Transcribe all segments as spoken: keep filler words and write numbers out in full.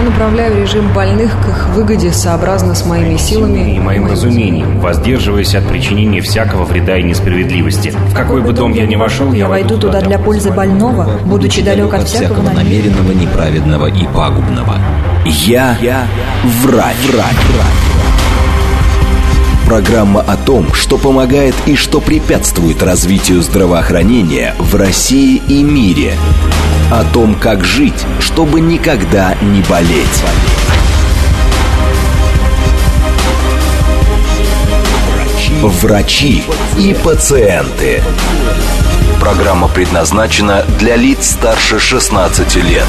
Я направляю режим больных к их выгоде сообразно с моими силами и моим разумением, воздерживаясь от причинения всякого вреда и несправедливости. В какой бы дом я ни вошел, я войду туда для пользы больного, будучи далек от всякого намеренного, неправедного и пагубного. Я, я врач. врач. Программа о том, что помогает и что препятствует развитию здравоохранения в России и мире. О том, как жить, чтобы никогда не болеть. Врачи и пациенты. Программа предназначена для лиц старше шестнадцати лет.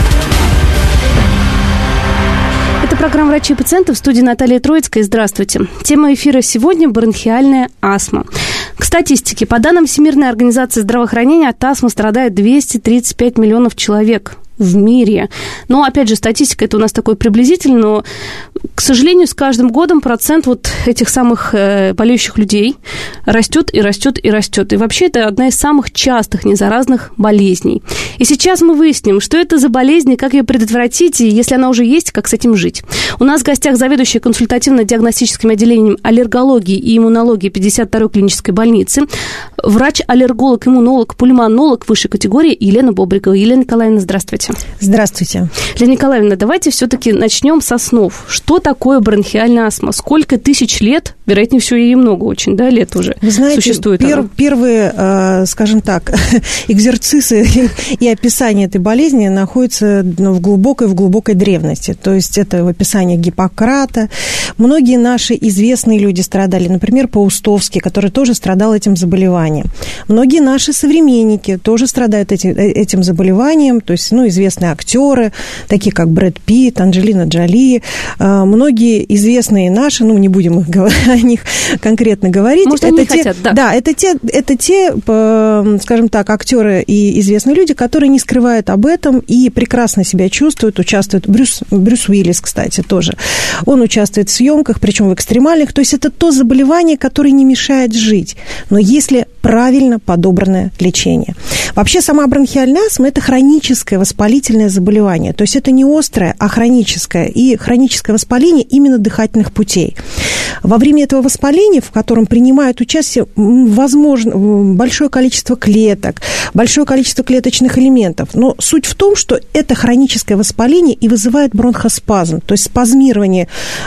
Это программа «Врачи и пациенты», в студии Наталья Троицкая. Здравствуйте. Тема эфира сегодня – бронхиальная астма. К статистике, по данным Всемирной организации здравоохранения, от астмы страдает двести тридцать пять миллионов человек в мире. Но, опять же, статистика это у нас такой приблизительный, но, к сожалению, с каждым годом процент вот этих самых э, болеющих людей растет и растет и растет. И вообще это одна из самых частых незаразных болезней. И сейчас мы выясним, что это за болезнь, как ее предотвратить, и если она уже есть, как с этим жить. У нас в гостях заведующая консультативно-диагностическим отделением аллергологии и иммунологии пятьдесят второй клинической больницы, врач-аллерголог, иммунолог, пульмонолог высшей категории Елена Бобрикова. Елена Николаевна, здравствуйте. Здравствуйте. Елена Николаевна, давайте все-таки начнем с основ. Что такое бронхиальная астма? Сколько тысяч лет, вероятнее всего, ей много очень, да, лет уже Вы знаете, существует пер, она? Первые, э, скажем так, экзерцисы и описание этой болезни находятся в глубокой, в глубокой древности. То есть это в описании Гиппократа. Многие наши известные люди страдали, например, Паустовский, который тоже страдал этим заболеванием. Многие наши современники тоже страдают этим, этим заболеванием, то есть, ну, известные актеры, такие как Брэд Питт, Анджелина Джоли, многие известные наши, ну, не будем их, о них конкретно говорить. Может, это они те, хотят, да. Да, это те, это те, скажем так, актеры и известные люди, которые не скрывают об этом и прекрасно себя чувствуют, участвуют. Брюс, Брюс Уиллис, кстати, тоже. Он участвует в съемках, причем в экстремальных. То есть это то заболевание, которое не мешает жить. Но если правильно подобранное лечение. Вообще сама бронхиальная астма – это хроническое воспалительное заболевание. То есть это не острое, а хроническое. И хроническое воспаление именно дыхательных путей. Во время этого воспаления, в котором принимают участие, возможно, большое количество клеток, большое количество клеточных элементов. Но суть в том, что это хроническое воспаление и вызывает бронхоспазм, то есть спазмирование,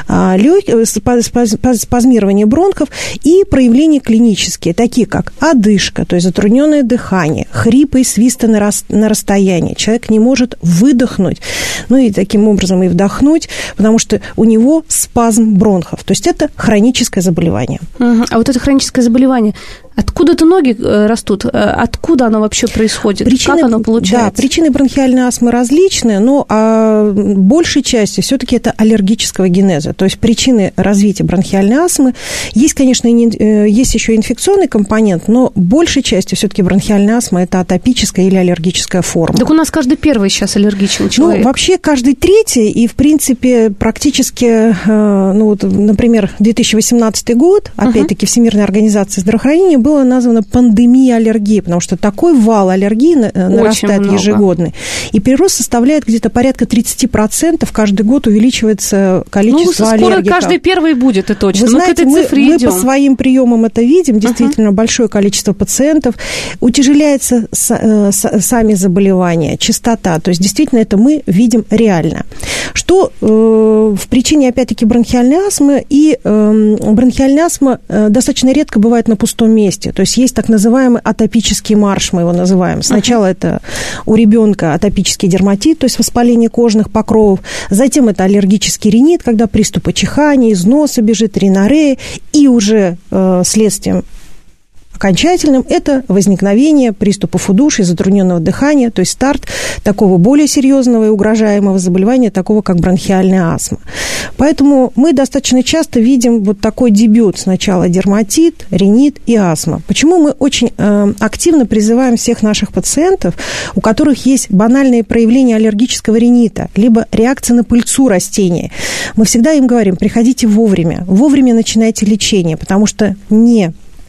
спазмирование бронхов и проявления клинические, такие как одышка, то есть затрудненное дыхание, хрипы и свисты на, рас, на расстоянии. Человек не может выдохнуть, ну и таким образом и вдохнуть, потому что у него спазм бронхов. То есть это хроническое заболевание. Угу. А вот это хроническое заболевание, откуда-то ноги растут? Откуда оно вообще происходит? Причины, как оно получается? Да, причины бронхиальной астмы различные, но а, большей частью все-таки это аллергического генеза. То есть причины развития бронхиальной астмы. Есть, конечно, есть еще инфекционный компонент, но большей частью все-таки бронхиальная астма – это атопическая или аллергическая форма. Так у нас каждый первый сейчас аллергичный человек. Ну, вообще каждый третий, и, в принципе, практически, ну, вот, например, две тысячи восемнадцатый год, опять-таки, uh-huh. Всемирной организации здравоохранения было названо пандемия аллергии, потому что такой вал аллергии нарастает ежегодный. И прирост составляет где-то порядка тридцать процентов, каждый год увеличивается количество ну, аллергиков. Скоро каждый первый будет, это точно. Вы ну, знаете, к этой мы, цифре мы идем. по своим приемам это видим, действительно, uh-huh. большое количество пациентов, утяжеляется с, с, сами заболевания, частота, то есть действительно это мы видим реально. Что э, в причине, опять-таки, бронхиальной астмы, и э, бронхиальная астма э, достаточно редко бывает на пустом месте, то есть есть так называемый атопический марш, мы его называем. Сначала uh-huh. это у ребенка атопический дерматит, то есть воспаление кожных покровов, затем это аллергический ринит, когда приступы чихания, из носа бежит, ринорея, и уже э, следствием окончательным это возникновение приступов удушья, затрудненного дыхания, то есть старт такого более серьезного и угрожаемого заболевания, такого как бронхиальная астма. Поэтому мы достаточно часто видим вот такой дебют: сначала дерматит, ринит и астма. Почему мы очень э, активно призываем всех наших пациентов, у которых есть банальные проявления аллергического ринита, либо реакция на пыльцу растения, мы всегда им говорим: приходите вовремя, вовремя начинайте лечение, потому что не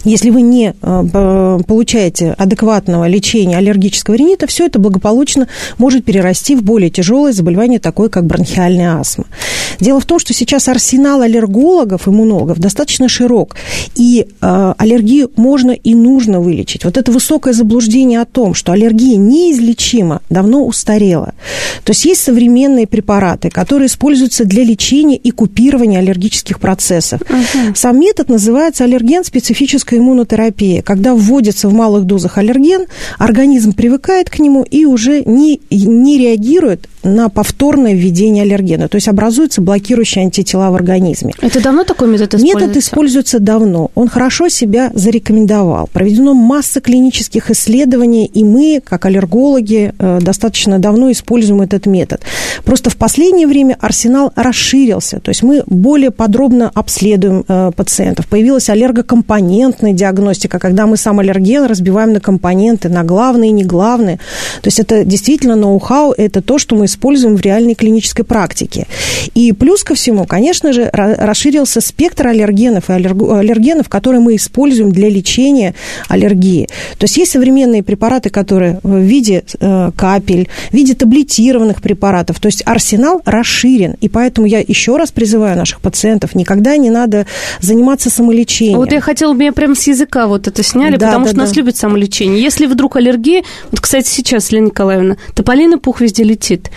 Если вы не получаете адекватного лечения аллергического ринита, все это благополучно может перерасти в более тяжелое заболевание, такое как бронхиальная астма. Дело в том, что сейчас арсенал аллергологов, иммунологов достаточно широк, и э, аллергию можно и нужно вылечить. Вот это высокое заблуждение о том, что аллергия неизлечима, давно устарело. То есть есть современные препараты, которые используются для лечения и купирования аллергических процессов. Uh-huh. Сам метод называется аллерген-специфическая иммунотерапия. Когда вводится в малых дозах аллерген, организм привыкает к нему и уже не, не реагирует на повторное введение аллергена. То есть образуются блокирующие антитела в организме. Это давно такой метод используется? Метод используется давно. Он хорошо себя зарекомендовал. Проведено масса клинических исследований, и мы, как аллергологи, достаточно давно используем этот метод. Просто в последнее время арсенал расширился. То есть мы более подробно обследуем пациентов. Появилась аллергокомпонентная диагностика, когда мы сам аллерген разбиваем на компоненты, на главные и неглавные. То есть это действительно ноу-хау, это то, что мы используем в реальной клинической практике. И плюс ко всему, конечно же, расширился спектр аллергенов и аллергенов, которые мы используем для лечения аллергии. То есть есть современные препараты, которые в виде э, капель, в виде таблетированных препаратов. То есть арсенал расширен. И поэтому я еще раз призываю наших пациентов, никогда не надо заниматься самолечением. Вот я хотела, меня прямо с языка вот это сняли, да, потому да, что да. нас любят самолечение. Если вдруг аллергия, вот, кстати, сейчас, Елена Николаевна, тополиный пух везде летит.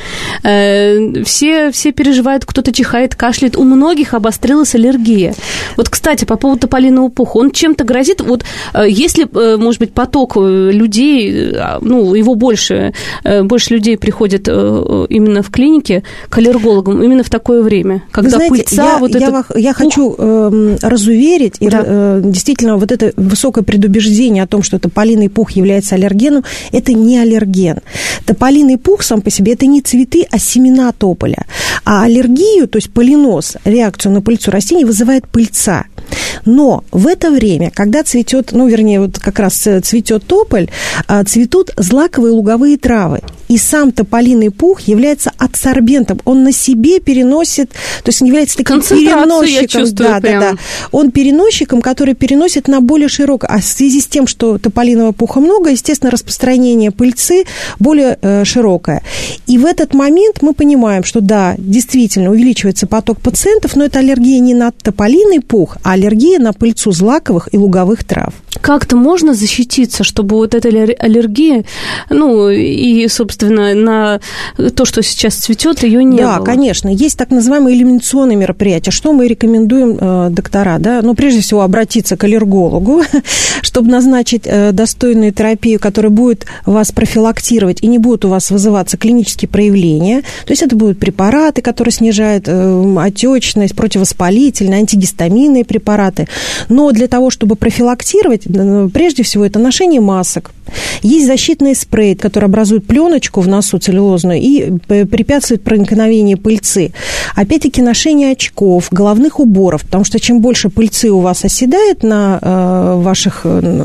Все, все переживают, кто-то чихает, кашляет. У многих обострилась аллергия. Вот, кстати, по поводу тополиного пуха. Он чем-то грозит? Вот если, может быть, поток людей, ну, его больше, больше людей приходит именно в клинике к аллергологам именно в такое время, когда знаете, пыльца... Я, вот я, это... я хочу э, разуверить, да. и, э, действительно, вот это высокое предубеждение о том, что тополиный пух является аллергеном, это не аллерген. Тополиный пух сам по себе – это не цветы, а семена тополя. А аллергию, то есть полиноз, реакцию на пыльцу растений вызывает пыльца. Но в это время, когда цветет, ну, вернее, вот как раз цветет тополь, цветут злаковые луговые травы. И сам тополиный пух является адсорбентом. Он на себе переносит, то есть он является таким переносчиком. Я чувствую, да, прям. да, да. Он переносчиком, который переносит на более широкое. А в связи с тем, что тополиного пуха много, естественно, распространение пыльцы более э, широкое. И в этот момент мы понимаем, что да, действительно увеличивается поток пациентов, но это аллергия не на тополиный пух, а аллергия на пыльцу злаковых и луговых трав. Как-то можно защититься, чтобы вот эта аллергия, ну, и, собственно, на то, что сейчас цветет, ее не да, было? Да, конечно. Есть так называемые элиминационные мероприятия. Что мы рекомендуем э, доктора? Да? Ну, прежде всего, обратиться к аллергологу, чтобы назначить э, достойную терапию, которая будет вас профилактировать и не будет у вас вызываться клинические проявления. То есть это будут препараты, которые снижают э, отечность, противовоспалительные, антигистаминные препараты. Но для того, чтобы профилактировать, прежде всего, это ношение масок. Есть защитный спрей, который образует пленочку в носу целлюлозную и препятствует проникновению пыльцы. Опять-таки, ношение очков, головных уборов, потому что чем больше пыльцы у вас оседает на э, ваших,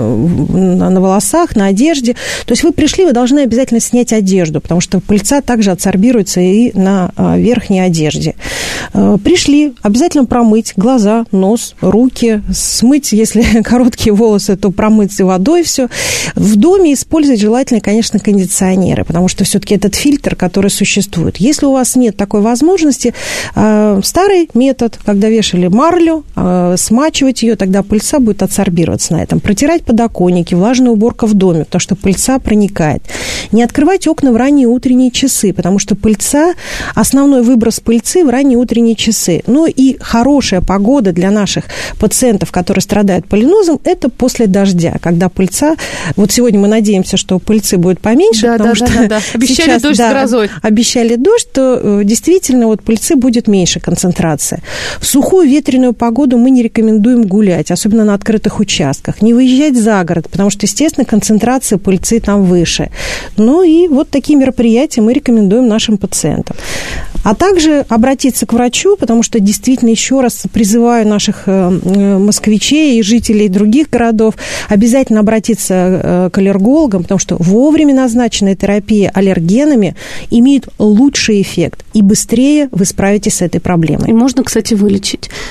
на, на волосах, на одежде, то есть вы пришли, вы должны обязательно снять одежду, потому что пыльца также адсорбируется и на э, верхней одежде. Э, пришли, обязательно промыть глаза, нос, руки, смыть, если короткие волосы, то промыть водой все. В доме использовать желательно, конечно, кондиционеры, потому что все-таки этот фильтр, который существует. Если у вас нет такой возможности, э, старый метод, когда вешали марлю, э, смачивать ее, тогда пыльца будет адсорбироваться на этом. Протирать подоконники, влажная уборка в доме, потому что пыльца проникает. Не открывать окна в ранние утренние часы, потому что пыльца, основной выброс пыльцы в ранние утренние часы. Ну и хорошая погода для наших пациентов, которые страдают полинозом, это после дождя, когда пыльца... Вот сегодня мы надеемся, что пыльцы будет поменьше, да, потому да, что да, да. Обещали сейчас, дождь да, с грозой. Обещали дождь, то действительно вот пыльцы будет меньше концентрация. В сухую ветреную погоду мы не рекомендуем гулять, особенно на открытых участках. Не выезжать за город, потому что, естественно, концентрация пыльцы там выше. Ну и вот такие мероприятия мы рекомендуем нашим пациентам. А также обратиться к врачу, потому что действительно еще раз призываю наших москвичей и жителей других городов обязательно обратиться к аллергологам, потому что вовремя назначенная терапия аллергенами имеет лучший эффект, и быстрее вы справитесь с этой проблемой. И можно, кстати, вылечить.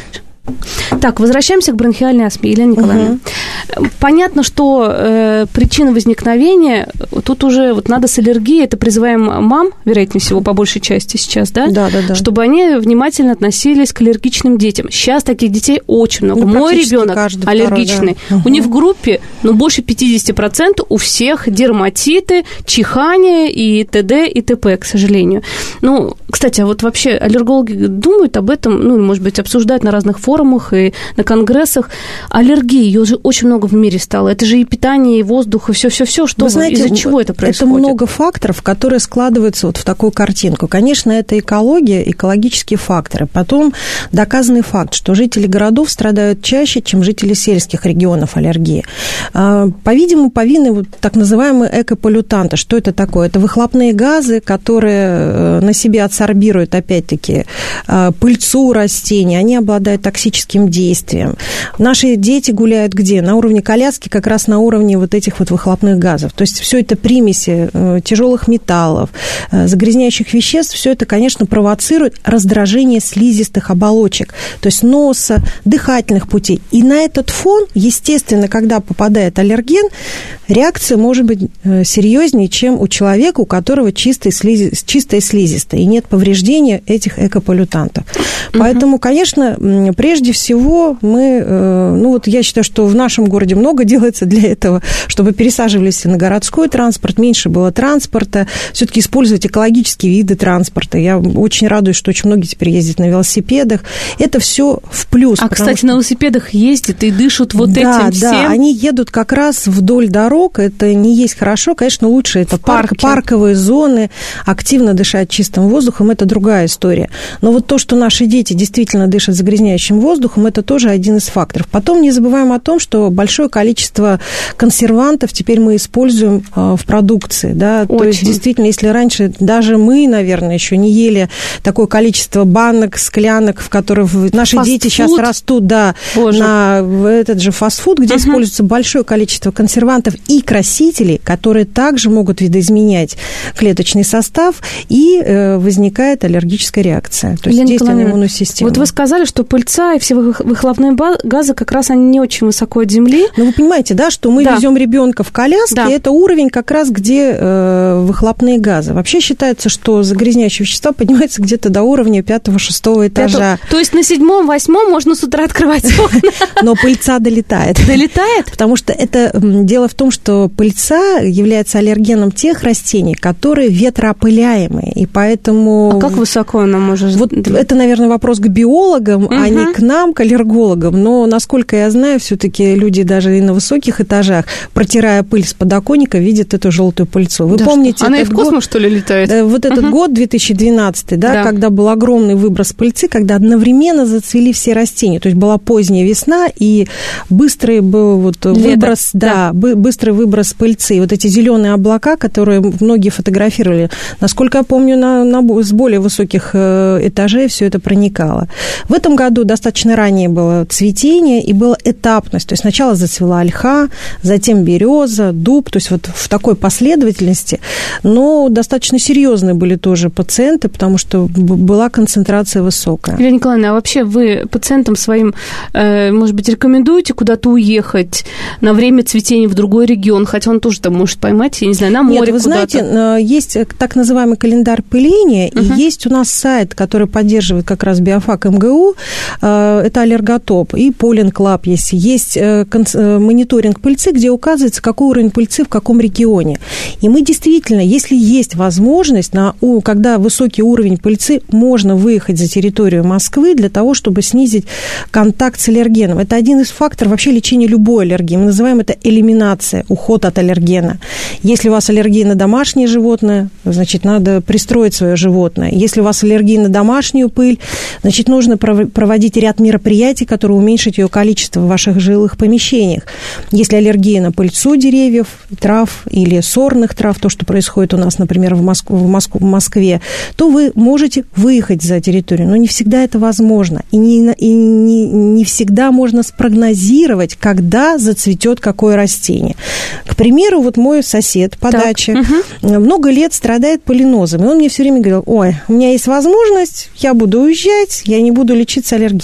Так, возвращаемся к бронхиальной астме, Елена Николаевна. Угу. Понятно, что э, причина возникновения, тут уже вот надо с аллергией, это призываем мам, вероятнее всего, по большей части сейчас, да? Да, да, да. Чтобы они внимательно относились к аллергичным детям. Сейчас таких детей очень много. Ну, мой ребенок аллергичный. Второй, да. Угу. У них в группе, ну, больше пятьдесят процентов у всех дерматиты, чихание и т.д. и т.п., к сожалению. Ну, кстати, а вот вообще аллергологи думают об этом, ну, может быть, обсуждают на разных форумах и на конгрессах. Аллергии, ее же очень много в мире стало. Это же и питание, и воздух, и все-все-все. Что, из-за чего это происходит? Это много факторов, которые складываются вот в такую картинку. Конечно, это экология, экологические факторы. Потом доказанный факт, что жители городов страдают чаще, чем жители сельских регионов аллергии. По-видимому, повинны вот так называемые экополлютанты. Что это такое? Это выхлопные газы, которые на себе адсорбируют, опять-таки, пыльцу растений. Они обладают токсическим действием. Наши дети гуляют где? На уровне коляски, как раз на уровне вот этих вот выхлопных газов. То есть все это примеси тяжелых металлов, загрязняющих веществ, все это, конечно, провоцирует раздражение слизистых оболочек, то есть носа, дыхательных путей. И на этот фон, естественно, когда попадает аллерген, реакция может быть серьезнее, чем у человека, у которого чистая, слизи, чистая слизистая, и нет повреждения этих экополлютантов. Угу. Поэтому, конечно, прежде всего мы, ну вот я считаю, что в нашем городе много делается для этого, чтобы пересаживались на городской транспорт, меньше было транспорта, все-таки использовать экологические виды транспорта. Я очень радуюсь, что очень многие теперь ездят на велосипедах. Это все в плюс. А, кстати, что... на велосипедах ездят и дышат вот да, этим да, всем. Да, они едут как раз вдоль дорог, это не есть хорошо, конечно, лучше это парк, парковые зоны, активно дышать чистым воздухом, это другая история. Но вот то, что наши дети действительно дышат загрязняющим воздухом, это тоже один из факторов. Потом не забываем о том, что большое количество консервантов теперь мы используем в продукции, да, Очень. То есть действительно, если раньше даже мы, наверное, еще не ели такое количество банок, склянок, в которых наши фастфуд. Дети сейчас растут, да, Боже. на этот же фастфуд, где uh-huh. используется большое количество консервантов и красителей, которые также могут видоизменять клеточный состав, и э, возникает аллергическая реакция, то есть Елена действие на иммунную систему. Вот вы сказали, что пыльца и все выхлопные газы как раз они не очень высоко от земли. Ну, вы понимаете, да, что мы да. везем ребенка в коляске, да. это уровень как раз, где э, выхлопные газы. Вообще считается, что загрязняющие вещества поднимаются где-то до уровня пятого-шестого этажа. Это, то есть на седьмом, восьмом можно с утра открывать окна? Но пыльца долетает. Долетает? Потому что это дело в том, что пыльца является аллергеном тех растений, которые ветроопыляемые, и поэтому... А как высоко она может... Вот это, наверное, вопрос к биологам, угу. а не к нам, к аллергологам. Но, насколько я знаю, все-таки люди даже и на высоких этажах, протирая пыль с подоконника, видят эту желтую пыльцу. Вы да помните... Что? Она и в космос, год, что ли, летает? Вот этот угу. год, две тысячи двенадцатый, да, да, когда был огромный выброс пыльцы, когда одновременно зацвели все растения. То есть была поздняя весна, и быстрый был вот выброс, да, да. быстрый выброс пыльцы. И вот эти зеленые облака, которые многие фотографировали, насколько я помню, на, на, с более высоких этажей все это проникало. В этом году достаточно ранее было цветение, и была этапность. То есть сначала зацвела ольха, затем береза, дуб, то есть вот в такой последовательности. Но достаточно серьезные были тоже пациенты, потому что была концентрация высокая. Елена Николаевна, а вообще вы пациентам своим, может быть, рекомендуете куда-то уехать на время цветения в другой регион, хотя он тоже там может поймать, я не знаю, на море Нет, вы куда-то? знаете, есть так называемый календарь пыления, uh-huh. и есть у нас сайт, который поддерживает как раз биофак эм гэ у, это Аллерготоп, и Pollen Club есть. Есть мониторинг пыльцы, где указывается, какой уровень пыльцы в каком регионе. И мы действительно, если есть возможность, на, когда высокий уровень пыльцы, можно выехать за территорию Москвы для того, чтобы снизить контакт с аллергеном. Это один из факторов вообще лечения любой аллергии. Мы называем это элиминация, уход от аллергена. Если у вас аллергия на домашнее животное, значит, надо пристроить свое животное. Если у вас аллергия на домашнюю пыль, значит, нужно проводить ряд мероприятий, которые уменьшат ее количество в ваших жилых помещениях. Если аллергия на пыльцу деревьев, трав или сорных трав, то, что происходит у нас, например, в, Москву, в, Москву, в Москве, то вы можете выехать за территорию, но не всегда это возможно. И не, и не, не всегда можно спрогнозировать, когда зацветет какое растение. К примеру, вот мой сосед по так, даче угу. много лет страдает полинозом, и он мне все время говорил: ой, у меня есть возможность, я буду уезжать, я не буду лечиться аллергией.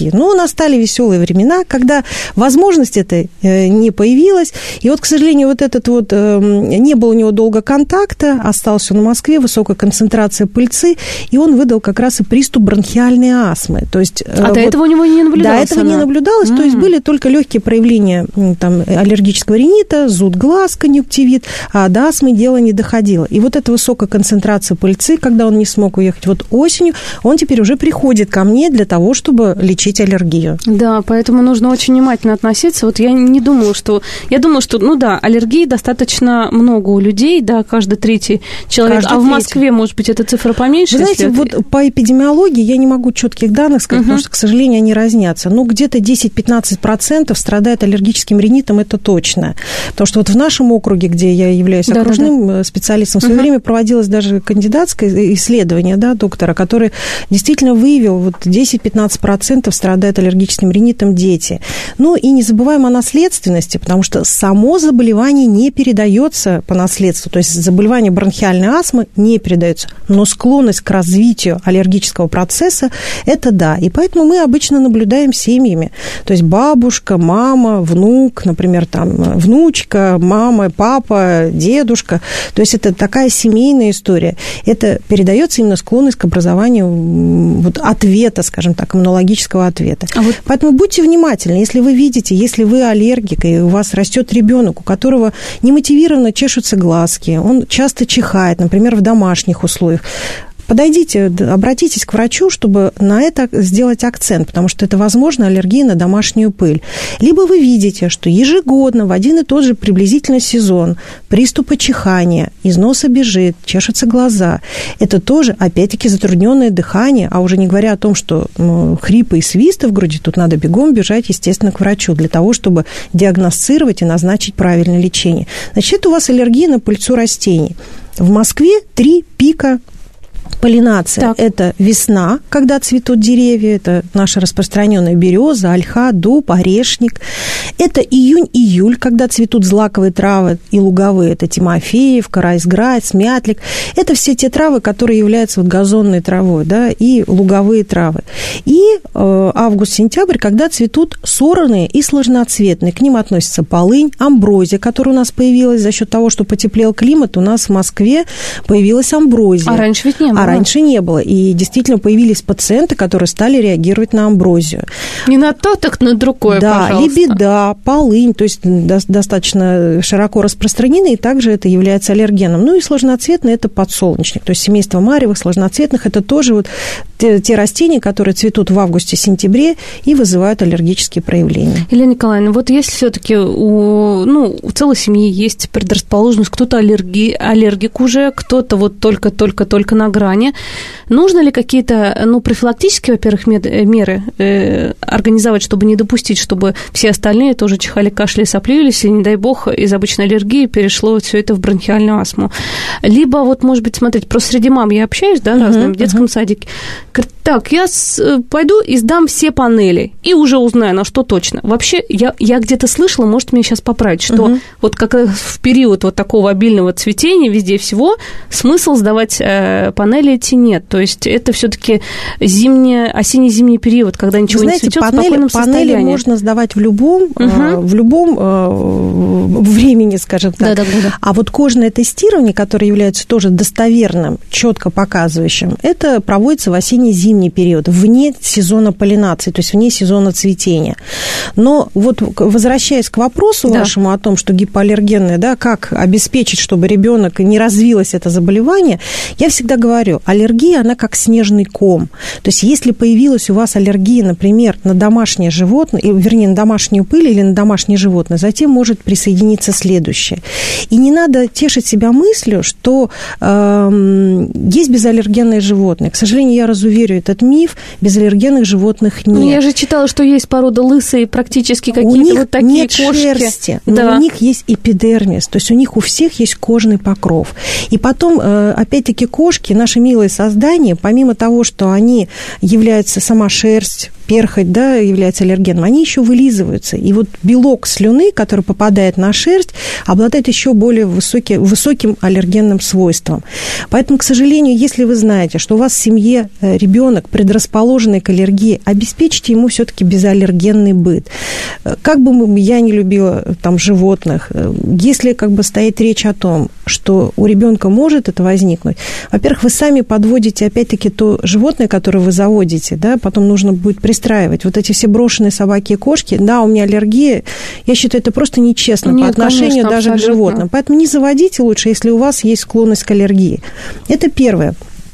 аллергии. Но настали веселые времена, когда возможность эта не появилась. И вот, к сожалению, вот этот вот, не было у него долго контакта, остался он в Москве, высокая концентрация пыльцы, и он выдал как раз и приступ бронхиальной астмы. То есть, а вот, до этого у него не наблюдалось? До этого она. не наблюдалось, mm-hmm. то есть были только легкие проявления там, аллергического ринита, зуд глаз, конъюнктивит, а до астмы дело не доходило. И вот эта высокая концентрация пыльцы, когда он не смог уехать вот осенью, он теперь уже приходит ко мне для того, чтобы лечить аллергию. Да, поэтому нужно очень внимательно относиться. Вот я не думала, что... Я думала, что, ну да, аллергии достаточно много у людей, да, каждый третий человек. Каждый а третий. В Москве, может быть, эта цифра поменьше? Вы знаете, вот это... по эпидемиологии я не могу четких данных сказать, uh-huh. потому что, к сожалению, они разнятся. Ну, где-то десять-пятнадцать процентов страдает аллергическим ринитом, это точно. Потому что вот в нашем округе, где я являюсь да, окружным да, да. специалистом, в свое uh-huh. время проводилось даже кандидатское исследование, да, доктора, который действительно выявил, вот десять-пятнадцать процентов страдают аллергическим ринитом дети. Ну, и не забываем о наследственности, потому что само заболевание не передается по наследству. То есть заболевание бронхиальной астмы не передается. Но склонность к развитию аллергического процесса – это да. И поэтому мы обычно наблюдаем семьями. То есть бабушка, мама, внук, например, там, внучка, мама, папа, дедушка. То есть это такая семейная история. Это передается именно склонность к образованию вот, ответа, скажем так, иммунологического ответа. А вот... Поэтому будьте внимательны. Если вы видите, если вы аллергик, и у вас растет ребенок, у которого немотивированно чешутся глазки, он часто чихает, например, в домашних условиях, подойдите, обратитесь к врачу, чтобы на это сделать акцент, потому что это, возможно, аллергия на домашнюю пыль. Либо вы видите, что ежегодно в один и тот же приблизительно сезон приступы чихания, из носа бежит, чешутся глаза. Это тоже, опять-таки, затрудненное дыхание, а уже не говоря о том, что ну, хрипы и свисты в груди, тут надо бегом бежать, естественно, к врачу для того, чтобы диагностировать и назначить правильное лечение. Значит, это у вас аллергия на пыльцу растений. В Москве три пика поллинация. Так. Это весна, когда цветут деревья, это наша распространенная береза, ольха, дуб, орешник. Это июнь-июль, когда цветут злаковые травы и луговые, это тимофеевка, райсград, смятлик. Это все те травы, которые являются вот газонной травой, да, и луговые травы. И э, август-сентябрь, когда цветут сорные и сложноцветные. К ним относятся полынь, амброзия, которая у нас появилась за счет того, что потеплел климат, у нас в Москве появилась амброзия. А раньше ведь не было. А раньше не было. И действительно появились пациенты, которые стали реагировать на амброзию. Не на то, так на другое, да, пожалуйста. Лебеда, полынь, то есть достаточно широко распространены, и также это является аллергеном. Ну и сложноцветный – это подсолнечник. То есть семейство маревых, сложноцветных – это тоже вот те, те растения, которые цветут в августе-сентябре и вызывают аллергические проявления. Елена Николаевна, вот если все-таки у, ну, у целой семьи есть предрасположенность, кто-то аллерги, аллергик уже, кто-то вот только-только-только на грани, нужно ли какие-то, ну, профилактические, во-первых, меры э, организовать, чтобы не допустить, чтобы все остальные тоже чихали, кашляли, соплюлись, и, не дай бог, из обычной аллергии перешло все это в бронхиальную астму. Либо, вот, может быть, смотрите, просто среди мам я общаюсь, да, разными, uh-huh, в детском uh-huh. садике. Говорит, так, я с, пойду и сдам все панели, и уже узнаю, на что точно. Вообще, я, я где-то слышала, может, мне сейчас поправить, что uh-huh. вот как в период вот такого обильного цветения везде всего смысл сдавать э, панели идти нет. То есть это все-таки зимний, осенне-зимний период, когда ничего знаете, не цветет, панели, в спокойном панели состоянии. Панели можно сдавать в любом, угу. э, в любом э, времени, скажем так. Да, да, да. А вот кожное тестирование, которое является тоже достоверным, четко показывающим, это проводится в осенне-зимний период, вне сезона поллинации, то есть вне сезона цветения. Но вот возвращаясь к вопросу да. вашему о том, что гипоаллергенное, да, как обеспечить, чтобы ребенок не развилось это заболевание, я всегда говорю, аллергия, она как снежный ком. То есть, если появилась у вас аллергия, например, на домашнее животное, вернее, на домашнюю пыль или на домашнее животное, затем может присоединиться следующее. И не надо тешить себя мыслью, что э, есть безаллергенные животные. К сожалению, я разуверю этот миф, безаллергенных животных нет. Ну, я же читала, что есть порода лысые, практически какие-то у них вот такие нет кошки. Шерсти, да. но у них есть эпидермис, то есть у них у всех есть кожный покров. И потом, э, опять-таки, кошки, наши милые создания, помимо того, что они являются сама шерсть, перхоть, да, является аллергеном, они еще вылизываются. И вот белок слюны, который попадает на шерсть, обладает еще более высоки, высоким аллергенным свойством. Поэтому, к сожалению, если вы знаете, что у вас в семье ребенок предрасположенный к аллергии, обеспечьте ему все-таки безаллергенный быт. Как бы я не любила там животных, если как бы стоит речь о том, что у ребенка может это возникнуть, во-первых, вы сами подводите, опять-таки, то животное, которое вы заводите, да, потом нужно будет пристраивать. Вот эти все брошенные собаки и кошки, да, у меня аллергия, я считаю, это просто нечестно Нет, по отношению конечно, даже абсолютно. К животным. Поэтому не заводите лучше, если у вас есть склонность к аллергии. Это первое.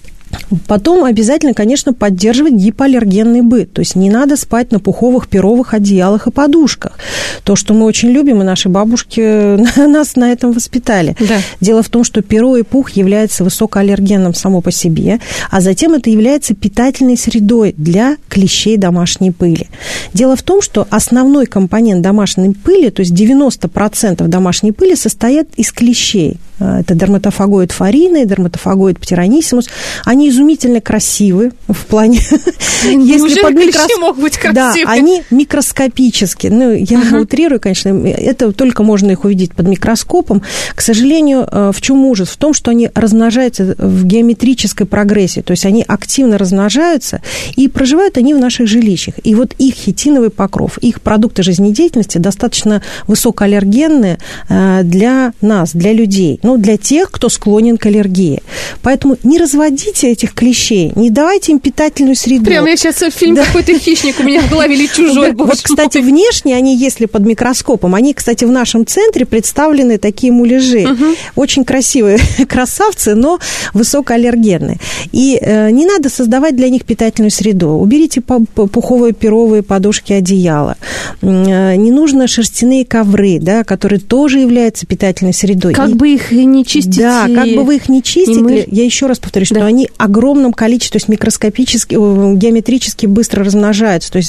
Потом обязательно, конечно, поддерживать гипоаллергенный быт. То есть не надо спать на пуховых, перовых одеялах и подушках. То, что мы очень любим, и наши бабушки нас на этом воспитали. Да. Дело в том, что перо и пух является высокоаллергенным само по себе, а затем это является питательной средой для клещей домашней пыли. Дело в том, что основной компонент домашней пыли, то есть девяносто процентов домашней пыли, состоит из клещей. Это дерматофагоид фарины, дерматофагоид птеронисимус. Они изумительно красивы в плане... Если под микрос... могут быть красивы? Да, они микроскопические. Ну, я uh-huh. утрирую, конечно, это только можно их увидеть под микроскопом. К сожалению, в чем ужас? В том, что они размножаются в геометрической прогрессии, то есть они активно размножаются, и проживают они в наших жилищах. И вот их хитиновый покров, их продукты жизнедеятельности достаточно высокоаллергенные для нас, для людей. Ну, для тех, кто склонен к аллергии. Поэтому не разводите этих клещей, не давайте им питательную среду. Прям я сейчас фильм да. какой-то хищник у меня в голове или чужой. Да. Вот, кстати, внешне они, если под микроскопом, они, кстати, в нашем центре представлены такие муляжи. Угу. Очень красивые красавцы, но высокоаллергенные. И э, не надо создавать для них питательную среду. Уберите пуховые, перовые подушки, одеяла. Э, не нужно шерстяные ковры, да, которые тоже являются питательной средой. Как и... бы их не чистить. Да, как бы вы их не чистили, мы... я еще раз повторюсь, да. что они в огромном количестве, то есть микроскопически, геометрически быстро размножаются. То есть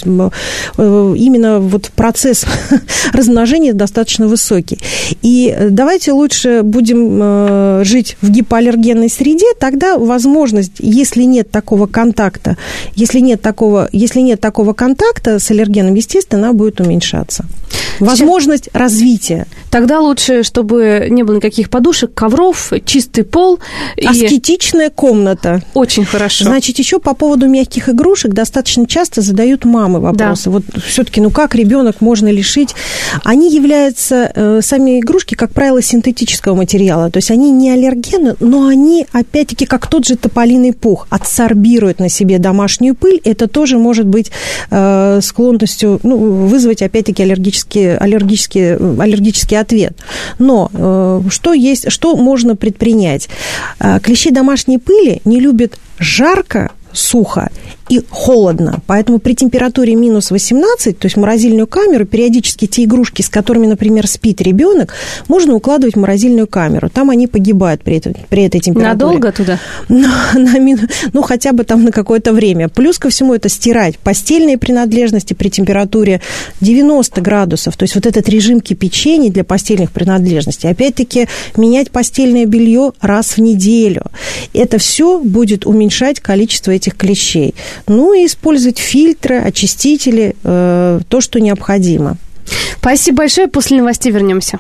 именно вот процесс размножения достаточно высокий. И давайте лучше будем жить в гипоаллергенной среде, тогда возможность, если нет такого контакта, если нет такого, если нет такого контакта с аллергеном, естественно, она будет уменьшаться. Возможность Сейчас... развития. Тогда лучше, чтобы не было никаких подушек, ковров, чистый пол. Аскетичная и... комната. Очень хорошо. Значит, еще по поводу мягких игрушек достаточно часто задают мамы вопросы. Да. Вот все-таки, ну как ребенок можно лишить? Они являются, э, сами игрушки, как правило, синтетического материала. То есть они не аллергены, но они, опять-таки, как тот же тополиный пух, адсорбируют на себе домашнюю пыль. Это тоже может быть э, склонностью, ну, вызвать, опять-таки, аллергические Аллергический, аллергический ответ. Но э, что есть, что можно предпринять? Э, клещи домашней пыли не любят жарко, сухо и холодно. Поэтому при температуре минус восемнадцать, то есть в морозильную камеру, периодически те игрушки, с которыми, например, спит ребенок, можно укладывать в морозильную камеру. Там они погибают при этой, при этой температуре. Надолго туда? На, на, ну, хотя бы там на какое-то время. Плюс ко всему это стирать постельные принадлежности при температуре девяносто градусов. То есть вот этот режим кипячения для постельных принадлежностей. Опять-таки менять постельное белье раз в неделю. Это все будет уменьшать количество этих клещей. Ну и использовать фильтры, очистители, э, то, что необходимо. Спасибо большое. После новостей вернемся.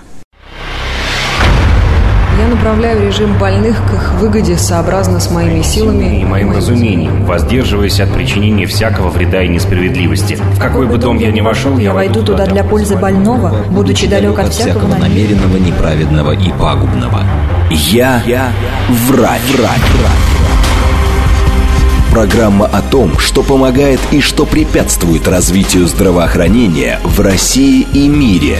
Я направляю режим больных к их выгоде сообразно с моими силами и моим разумением, воздерживаясь от причинения всякого вреда и несправедливости. В какой бы дом я ни вошел, я войду туда для пользы больного, будучи далек от всякого намеренного, неправедного и пагубного. Я, я врач. врач. Программа о том, что помогает и что препятствует развитию здравоохранения в России и мире.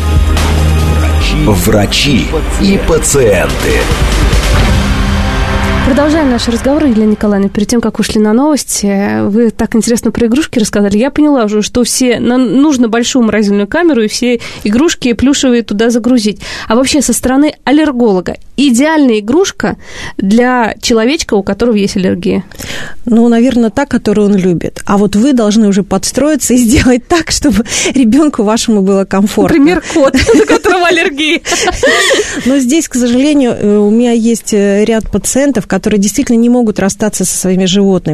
Врачи и пациенты. Продолжаем наш разговор, Елена Николаевна. Перед тем, как ушли на новости, вы так интересно про игрушки рассказали. Я поняла уже, что все нужно большую морозильную камеру и все игрушки плюшевые туда загрузить. А вообще, со стороны аллерголога, идеальная игрушка для человечка, у которого есть аллергия? Ну, наверное, та, которую он любит. А вот вы должны уже подстроиться и сделать так, чтобы ребенку вашему было комфортно. Например, кот, у которого аллергия. Но здесь, к сожалению, у меня есть ряд пациентов, которые действительно не могут расстаться со своими животными.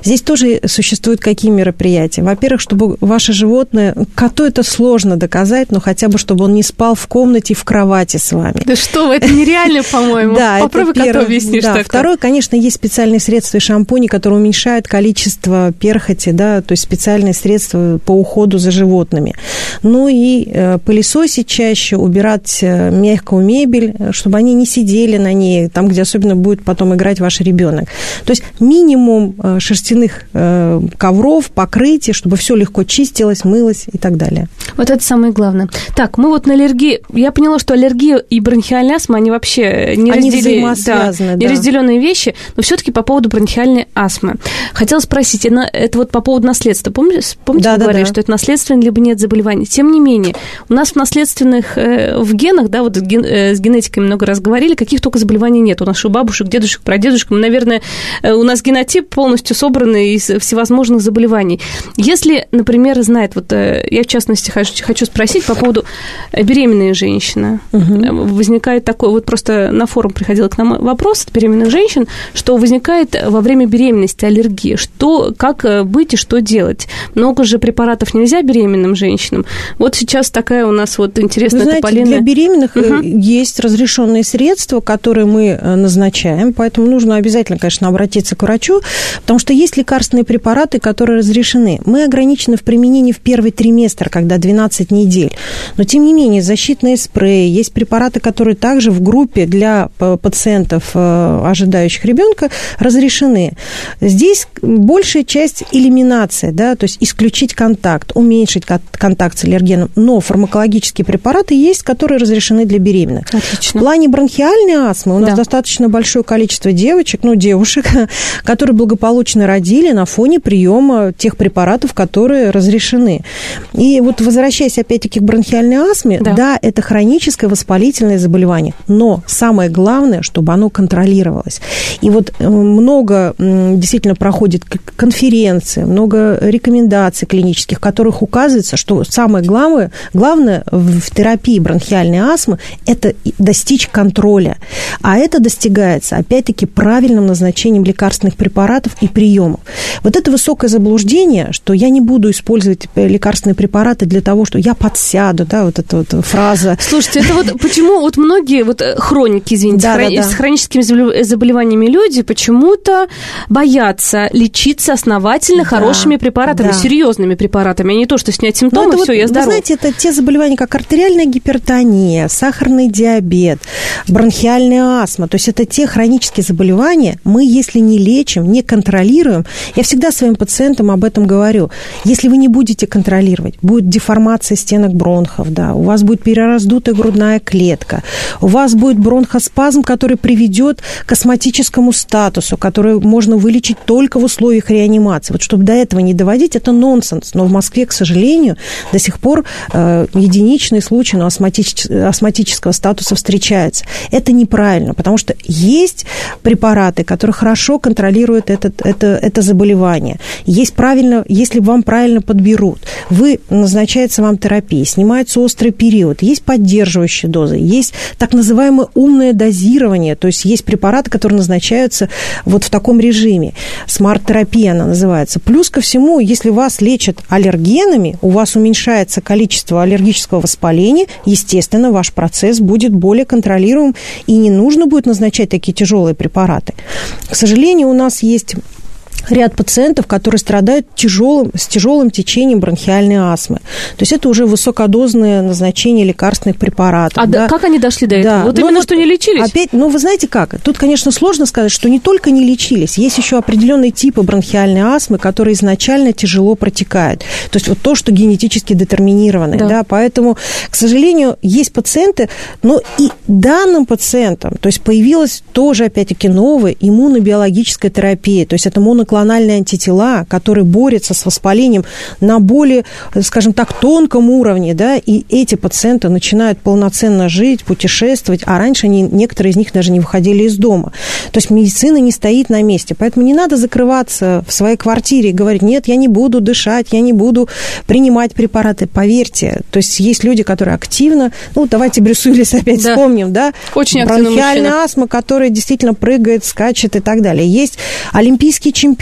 Здесь тоже существуют какие мероприятия? Во-первых, чтобы ваше животное, коту это сложно доказать, но хотя бы, чтобы он не спал в комнате и в кровати с вами. Да что вы, это нереально, по-моему. Да, попробуй коту объяснишь. Да, второе, конечно, есть специальные средства и шампуни, которые уменьшают количество перхоти, да, то есть специальные средства по уходу за животными. Ну и э, пылесосить чаще, убирать э, мягкую мебель, чтобы они не сидели на ней, там, где особенно будет потом играть ваш ребенок. То есть минимум э, шерстяных э, ковров, покрытий, чтобы все легко чистилось, мылось и так далее. Вот это самое главное. Так, мы вот на аллергии... Я поняла, что аллергия и бронхиальная астма, они вообще не, они раздели... взаимосвязаны, да, да. неразделенные вещи, но все-таки по поводу бронхиальной астмы. Хотела спросить, это, это вот по поводу наследства. Помните, помните да, вы да, говорили, да. что это наследственное, либо нет заболеваний? Тем не менее, у нас в наследственных, э, в генах, да, вот ген, э, с генетикой много раз говорили, каких только заболеваний нет. У наших бабушек, дедушек, прадедушек, наверное, э, у нас генотип полностью собранный из всевозможных заболеваний. Если, например, знает, вот э, я в частности хочу, хочу спросить по поводу беременной женщины. Угу. Возникает такой, вот просто на форум приходил к нам вопрос от беременных женщин, что возникает во время беременности аллергия. Что, как быть и что делать? Много же препаратов нельзя беременным женщинам. Вот сейчас такая у нас вот интересная Вы знаете, тополиная... для беременных угу. есть разрешенные средства, которые мы назначаем, поэтому нужно обязательно, конечно, обратиться к врачу, потому что есть лекарственные препараты, которые разрешены. Мы ограничены в применении в первый триместр, когда двенадцать недель. Но, тем не менее, защитные спреи, есть препараты, которые также в группе для пациентов, ожидающих ребенка, разрешены. Здесь большая часть элиминация, да, то есть исключить контакт, уменьшить контакт с аллергеном, но фармакологические препараты есть, которые разрешены для беременных. Отлично. В плане бронхиальной астмы у нас да. достаточно большое количество девочек, ну, девушек, которые благополучно родили на фоне приема тех препаратов, которые разрешены. И вот возвращаясь опять-таки к бронхиальной астме, да. да, это хроническое воспалительное заболевание, но самое главное, чтобы оно контролировалось. И вот много действительно проходит конференций, много рекомендаций клинических, в которых указывается, что самое главное, главное в терапии бронхиальной астмы – это достичь контроля. А это достигается, опять-таки, правильным назначением лекарственных препаратов и приемов. Вот это высокое заблуждение, что я не буду использовать лекарственные препараты для того, что я подсяду, да, вот эта вот фраза. Слушайте, это вот почему вот многие вот хроники, извините, да, хрони- да, да. с хроническими заболеваниями люди почему-то боятся лечиться основательно да, хорошими препаратами, да. серьезными препаратами, а не то, что снять симптомы, все, вот, я здоров. Вы знаете, это те заболевания, как артериальная гипертония, сахарный диабет, бронхиальная астма, то есть это те хронические заболевания, мы, если не лечим, не контролируем, я всегда своим пациентам об этом говорю, если вы не будете контролировать, будет деформация стенок бронхов, да, у вас будет перераздутая грудная клетка, у вас будет бронхоспазм, который приведет к астматическому статусу, который можно вылечить только в условиях реанимации. Вот чтобы до этого не доводить, это нонсенс. Но в Москве, к сожалению, до сих пор э, единичные случаи но астматич... астматического статуса встречаются. Это неправильно, потому что есть препараты, которые хорошо контролируют этот, это, это заболевание. Есть правильно, если вам правильно подберут, вы, назначается вам терапия, снимается острый период, есть поддерживающие дозы, есть так называемое умное дозирование, то есть есть препараты, которые назначаются вот в таком режиме. Смарт-терапия она называется. Плюс ко всему, если вас лечат аллергенами, у вас уменьшается количество аллергического воспаления, естественно, ваш процесс будет более контролируем, и не нужно будет назначать такие тяжелые препараты. К сожалению, у нас есть ряд пациентов, которые страдают тяжелым, с тяжелым течением бронхиальной астмы. То есть это уже высокодозное назначение лекарственных препаратов. А да. как они дошли до этого? Да. Вот ну, именно вот что не лечились? Опять, ну, вы знаете как? Тут, конечно, сложно сказать, что не только не лечились, есть еще определенные типы бронхиальной астмы, которые изначально тяжело протекают. То есть вот то, что генетически детерминировано. Да. Да? Поэтому, к сожалению, есть пациенты, но и данным пациентам, то есть появилась тоже, опять-таки, новая иммунобиологическая терапия, то есть это моноклональная моноклональные антитела, которые борются с воспалением на более, скажем так, тонком уровне, да, и эти пациенты начинают полноценно жить, путешествовать, а раньше они, некоторые из них даже не выходили из дома. То есть медицина не стоит на месте, поэтому не надо закрываться в своей квартире и говорить, нет, я не буду дышать, я не буду принимать препараты. Поверьте, то есть есть люди, которые активно, ну, давайте Брюс Уиллис опять да. вспомним, да, очень активный бронхиальная астма, которая действительно прыгает, скачет и так далее. Есть олимпийские чемпионы,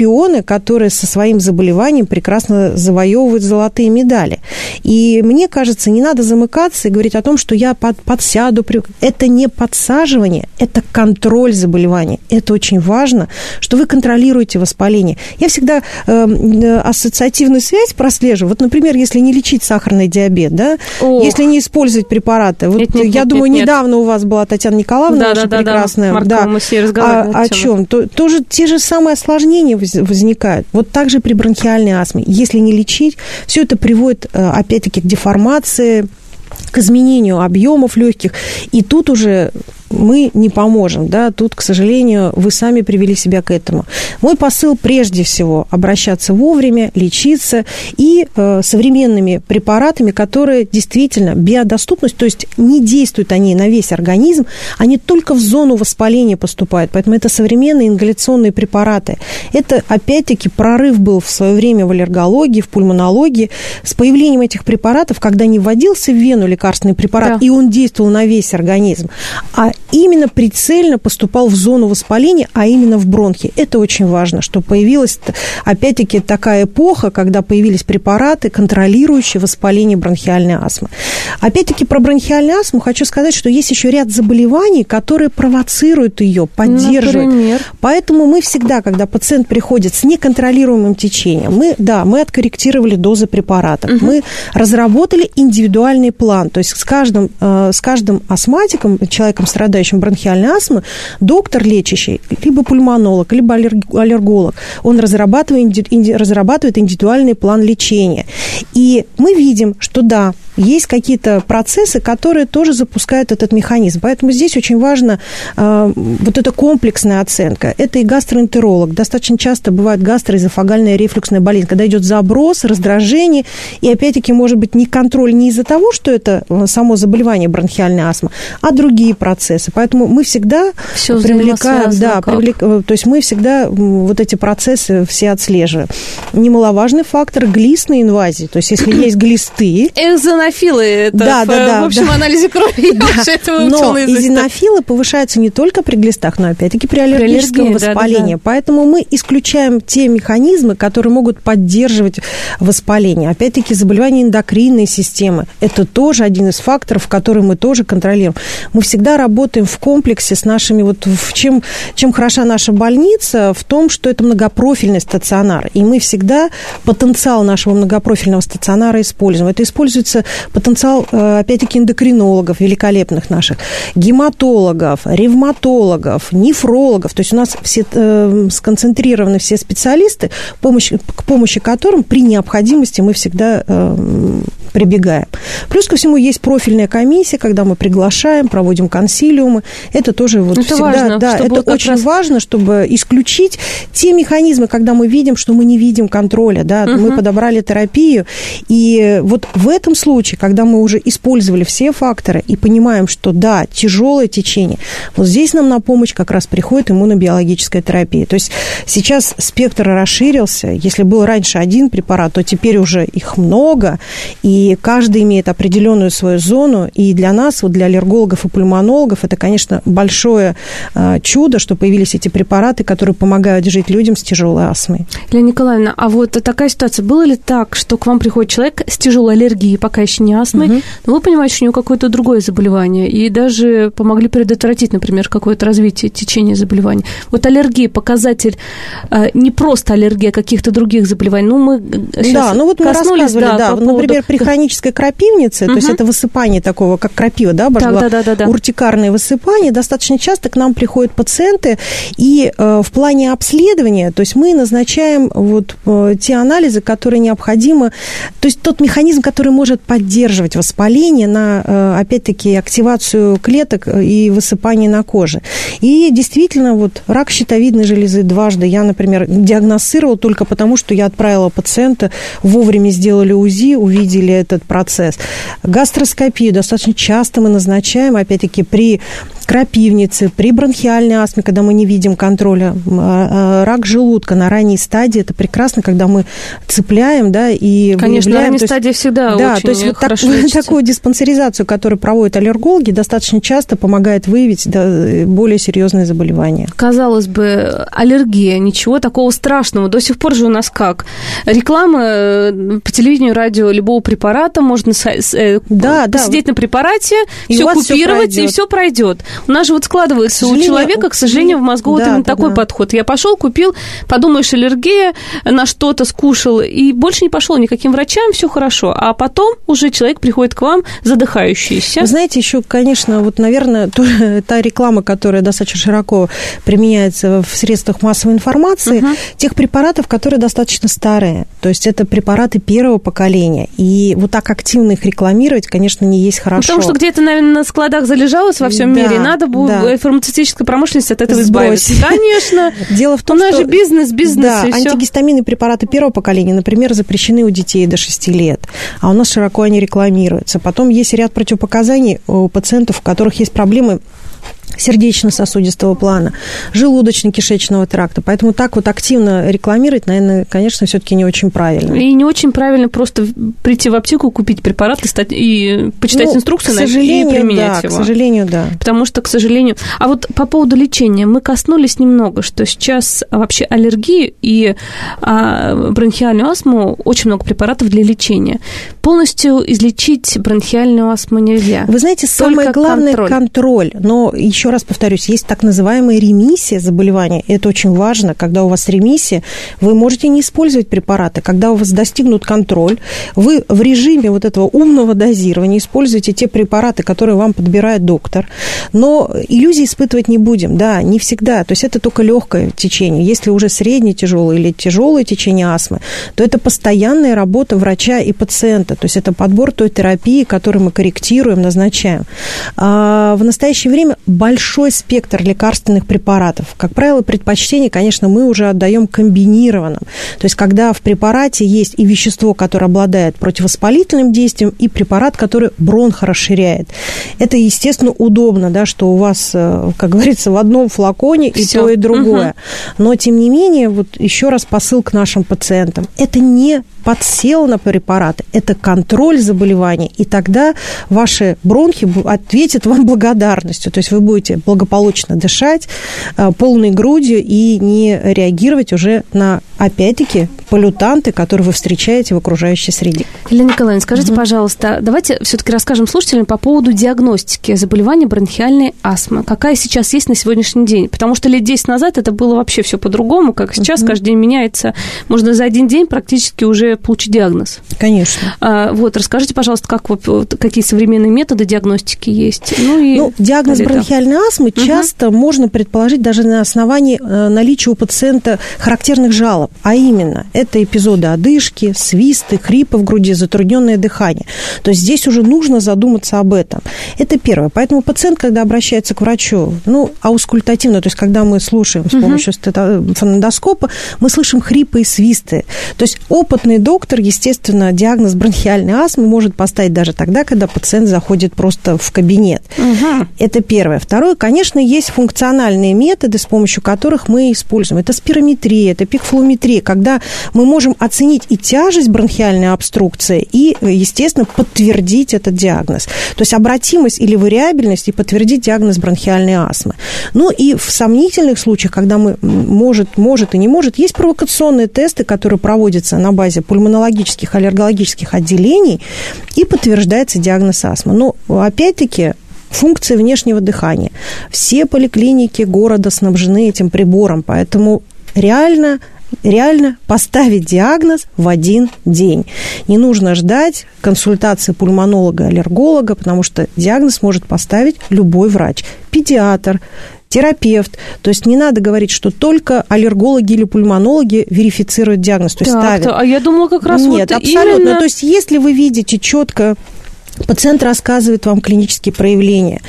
чемпионы, которые со своим заболеванием прекрасно завоевывают золотые медали. И мне кажется, не надо замыкаться и говорить о том, что я под, подсяду. Это не подсаживание, это контроль заболевания. Это очень важно, что вы контролируете воспаление. Я всегда э, ассоциативную связь прослеживаю. Вот, например, если не лечить сахарный диабет, да, Ох. если не использовать препараты. Вот нет, нет, я нет, думаю, нет, недавно нет. у вас была Татьяна Николаевна, да, наша да, прекрасная. Да, да. Мы с ней разговаривали. А, о чем? То, тоже те же самые осложнения возникают. Вот так же при бронхиальной астме. Если не лечить, все это приводит, опять-таки, к деформации, к изменению объемов легких. И тут уже мы не поможем, да, тут, к сожалению, вы сами привели себя к этому. Мой посыл прежде всего обращаться вовремя, лечиться и э, современными препаратами, которые действительно биодоступность, то есть не действуют они на весь организм, они только в зону воспаления поступают, поэтому это современные ингаляционные препараты. Это, опять-таки, прорыв был в свое время в аллергологии, в пульмонологии. С появлением этих препаратов, когда не вводился в вену лекарственный препарат, да. и он действовал на весь организм, а именно прицельно поступал в зону воспаления, а именно в бронхи. Это очень важно, что появилась, опять-таки, такая эпоха, когда появились препараты, контролирующие воспаление бронхиальной астмы. Опять-таки, про бронхиальную астму хочу сказать, что есть еще ряд заболеваний, которые провоцируют ее, поддерживают. Например? Поэтому мы всегда, когда пациент приходит с неконтролируемым течением, мы, да, мы откорректировали дозы препаратов, угу. мы разработали индивидуальный план, то есть с каждым, э, с каждым астматиком, человеком, страдающим бронхиальной астмы, доктор лечащий, либо пульмонолог, либо аллерголог, он разрабатывает, инди, разрабатывает индивидуальный план лечения. И мы видим, что да, есть какие-то процессы, которые тоже запускают этот механизм. Поэтому здесь очень важно э, вот эта комплексная оценка. Это и гастроэнтеролог. Достаточно часто бывает гастроэзофагальная рефлюксная болезнь, когда идет заброс, раздражение, и опять-таки может быть не контроль не из-за того, что это само заболевание бронхиальной астмы, а другие процессы. Поэтому мы всегда все привлекаем, да, привлек, то есть мы всегда вот эти процессы все отслеживаем. Немаловажный фактор глистной инвазии. То есть если есть глисты... Эозинофилы, это да, в, да, да, в общем да. анализе крови. Да. Но эозинофилы повышаются не только при глистах, но опять-таки при аллергическом при воспалении. Да, да, да. Поэтому мы исключаем те механизмы, которые могут поддерживать воспаление. Опять-таки заболевания эндокринной системы. Это тоже один из факторов, который мы тоже контролируем. Мы всегда работаем в комплексе с нашими... Вот в чем, чем хороша наша больница? В том, что это многопрофильный стационар. И мы всегда потенциал нашего многопрофильного стационара используем. Это используется потенциал, опять-таки, эндокринологов великолепных наших, гематологов, ревматологов, нефрологов. То есть у нас все э, сконцентрированы все специалисты, помощь, к помощи которым при необходимости мы всегда э, прибегаем. Плюс ко всему есть профильная комиссия, когда мы приглашаем, проводим консилиумы. Это тоже вот это всегда... Важно, да, это очень раз... важно, чтобы исключить те механизмы, когда мы видим, что мы не видим контроля, да, угу. мы подобрали терапию, и вот в этом случае, когда мы уже использовали все факторы и понимаем, что да, тяжелое течение, вот здесь нам на помощь как раз приходит иммунобиологическая терапия. То есть сейчас спектр расширился. Если был раньше один препарат, то теперь уже их много, и каждый имеет определенную свою зону. И для нас, вот для аллергологов и пульмонологов, это, конечно, большое э, чудо, что появились эти препараты, которые помогают жить людям с тяжелой астмой. Елена Николаевна, а вот такая ситуация, было ли так, что к вам приходит человек с тяжелой аллергией, пока еще не астмой, угу. но вы понимаете, что у него какое-то другое заболевание, и даже помогли предотвратить, например, какое-то развитие течения заболевания. Вот аллергия, показатель, не просто аллергия, а каких-то других заболеваний. Ну, мы да, ну вот мы рассказывали, да, да, по например, поводу... при хронической крапивнице, угу. то есть это высыпание такого, как крапива, да, обожгла, да, да, да, да. уртикарные высыпания, достаточно часто к нам приходят пациенты, и э, в плане обследования, то есть мы назначаем вот э, те анализы, которые необходимы, то есть тот механизм, который может поддерживать воспаление на, э, опять-таки, активацию клеток и высыпание на коже. И действительно, вот рак щитовидной железы дважды я, например, диагностировала только потому, что я отправила пациента, вовремя сделали УЗИ, увидели этот процесс. Гастроскопию достаточно часто мы назначаем, опять-таки, при крапивнице, при бронхиальной астме, когда мы не видим контроля. Рак желудка на ранней стадии, это прекрасно, когда мы цепляем, да, и конечно, выявляем. на ранней стадии всегда да, очень то есть вот так, такую диспансеризацию, которую проводят аллергологи, достаточно часто помогает выявить да, более серьезные заболевания. Казалось бы, аллергия, ничего такого страшного. До сих пор же у нас как? Реклама по телевидению, радио любого препарата, можно да, посидеть да. на препарате, и все купировать, все и все пройдет. У нас же вот складывается у человека, к сожалению, в мозгу да, вот именно да, такой да. подход. Я пошел, купил, подумаешь, аллергия, на что-то скушал, и больше не пошел никаким врачам, все хорошо. А потом уже человек приходит к вам задыхающийся. Вы знаете, еще, конечно, вот, наверное, та реклама, которая достаточно широко применяется в средствах массовой информации, угу. тех препаратов, которые достаточно старые. То есть это препараты первого поколения. И вот так активно их рекламировать, конечно, не есть хорошо. Потому что где-то, наверное, на складах залежалось во всем да, мире, надо будет да. фармацевтическая промышленность от этого избавиться. Конечно. Дело в том, у нас что... же бизнес, бизнес да, и всё. Антигистаминные препараты первого поколения, например, запрещены у детей до шести лет, а у нас широко они рекламируются. Потом есть ряд противопоказаний у пациентов, у которых есть проблемы сердечно-сосудистого плана, желудочно-кишечного тракта. Поэтому так вот активно рекламировать, наверное, конечно, все-таки не очень правильно. И не очень правильно просто прийти в аптеку, купить препарат и почитать ну, инструкцию и применять да, его. К сожалению, да. Потому что, к сожалению... А вот по поводу лечения мы коснулись немного, что сейчас вообще аллергии и а, бронхиальную астму очень много препаратов для лечения. Полностью излечить бронхиальную астму нельзя. Вы знаете, самое главное контроль. контроль. Но еще раз повторюсь, есть так называемая ремиссия заболевания. Это очень важно. Когда у вас ремиссия, вы можете не использовать препараты. Когда у вас достигнут контроль, вы в режиме вот этого умного дозирования используете те препараты, которые вам подбирает доктор. Но иллюзий испытывать не будем. Да, не всегда. То есть это только легкое течение. Если уже средне тяжелое или тяжелое течение астмы, то это постоянная работа врача и пациента. То есть это подбор той терапии, которую мы корректируем, назначаем. А в настоящее время большой спектр лекарственных препаратов. Как правило, предпочтение, конечно, мы уже отдаем комбинированным. То есть, когда в препарате есть и вещество, которое обладает противовоспалительным действием, и препарат, который бронх расширяет. Это, естественно, удобно, да, что у вас, как говорится, в одном флаконе и Всё. то, и другое. Угу. Но, тем не менее, вот еще раз посыл к нашим пациентам. Это не подсел на препараты, это контроль заболевания, и тогда ваши бронхи ответят вам благодарностью. То есть вы будете благополучно дышать полной грудью и не реагировать уже на, опять-таки, поллютанты, которые вы встречаете в окружающей среде. Елена Николаевна, скажите, угу. пожалуйста, давайте все-таки расскажем слушателям по поводу диагностики заболевания бронхиальной астмы. Какая сейчас есть на сегодняшний день? Потому что лет десять назад это было вообще все по-другому, как сейчас, угу. каждый день меняется. Можно за один день практически уже получить диагноз. Конечно. А, вот, расскажите, пожалуйста, как, вот, какие современные методы диагностики есть? Ну, и ну диагноз бронхиальной астмы угу. часто можно предположить даже на основании наличия у пациента характерных жалоб, а именно, это эпизоды одышки, свисты, хрипы в груди, затрудненное дыхание. То есть здесь уже нужно задуматься об этом. Это первое. Поэтому пациент, когда обращается к врачу, ну, аускультативно, то есть когда мы слушаем с помощью угу. фонендоскопа, мы слышим хрипы и свисты. То есть опытный доктор, естественно, диагноз бронхиальной астмы может поставить даже тогда, когда пациент заходит просто в кабинет. Угу. Это первое. Второе, конечно, есть функциональные методы, с помощью которых мы используем. Это спирометрия, это пикфлометрия, когда мы можем оценить и тяжесть бронхиальной обструкции, и, естественно, подтвердить этот диагноз. То есть обратимость или вариабельность и подтвердить диагноз бронхиальной астмы. Ну и в сомнительных случаях, когда мы может, может и не может, есть провокационные тесты, которые проводятся на базе пульмонологических, аллергологических отделений, и подтверждается диагноз астмы. Но, опять-таки, функции внешнего дыхания. Все поликлиники города снабжены этим прибором, поэтому реально... реально поставить диагноз в один день. Не нужно ждать консультации пульмонолога, аллерголога, потому что диагноз может поставить любой врач. Педиатр, терапевт. То есть не надо говорить, что только аллергологи или пульмонологи верифицируют диагноз, то есть так, ставят. А я думала, как раз Нет, вот абсолютно. именно... То есть если вы видите четко Пациент рассказывает вам клинические проявления.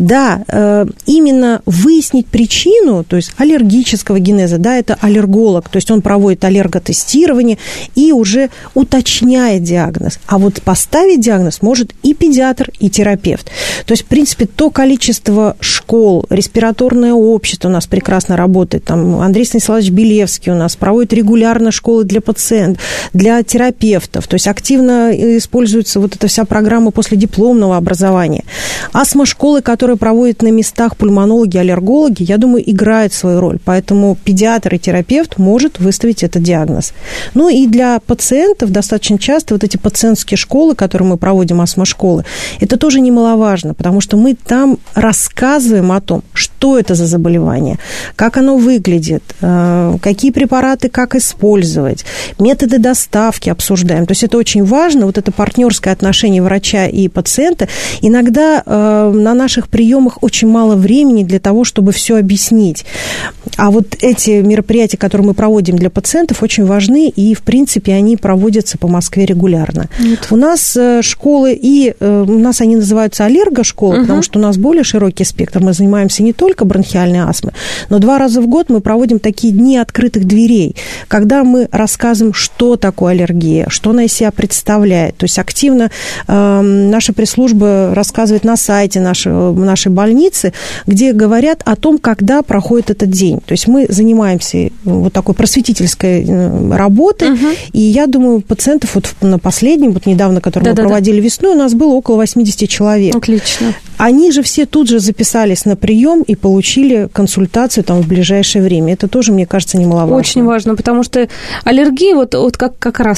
Да, именно выяснить причину, то есть аллергического генеза, да, это аллерголог, то есть он проводит аллерготестирование и уже уточняет диагноз. А вот поставить диагноз может и педиатр, и терапевт. То есть, в принципе, то количество школ, респираторное общество у нас прекрасно работает. Там Андрей Станиславович Белевский у нас проводит регулярно школы для пациентов, для терапевтов. То есть активно используется вот эта вся программа после дипломного образования. Астма-школы, которые проводят на местах пульмонологи, аллергологи, я думаю, играют свою роль. Поэтому педиатр и терапевт может выставить этот диагноз. Ну и для пациентов достаточно часто вот эти пациентские школы, которые мы проводим, астма-школы, это тоже немаловажно, потому что мы там рассказываем о том, что это за заболевание, как оно выглядит, какие препараты как использовать, методы доставки обсуждаем. То есть это очень важно, вот это партнерское отношение врача и пациента. Иногда э, на наших приемах очень мало времени для того, чтобы все объяснить. А вот эти мероприятия, которые мы проводим для пациентов, очень важны, и, в принципе, они проводятся по Москве регулярно. Нет. У нас э, школы, и э, у нас они называются аллергошколы, угу. потому что у нас более широкий спектр. Мы занимаемся не только бронхиальной астмой, но два раза в год мы проводим такие дни открытых дверей, когда мы рассказываем, что такое аллергия, что она из себя представляет. То есть активно э, наша пресс-служба рассказывает на сайте нашей, нашей больницы, где говорят о том, когда проходит этот день. То есть мы занимаемся вот такой просветительской работой, угу. и я думаю, пациентов вот на последнем, вот недавно, который Да-да-да. мы проводили весной, у нас было около восемьдесят человек. Отлично. Они же все тут же записались на прием и получили консультацию там в ближайшее время. Это тоже, мне кажется, немаловажно. Очень важно, потому что аллергии, вот, вот как, как раз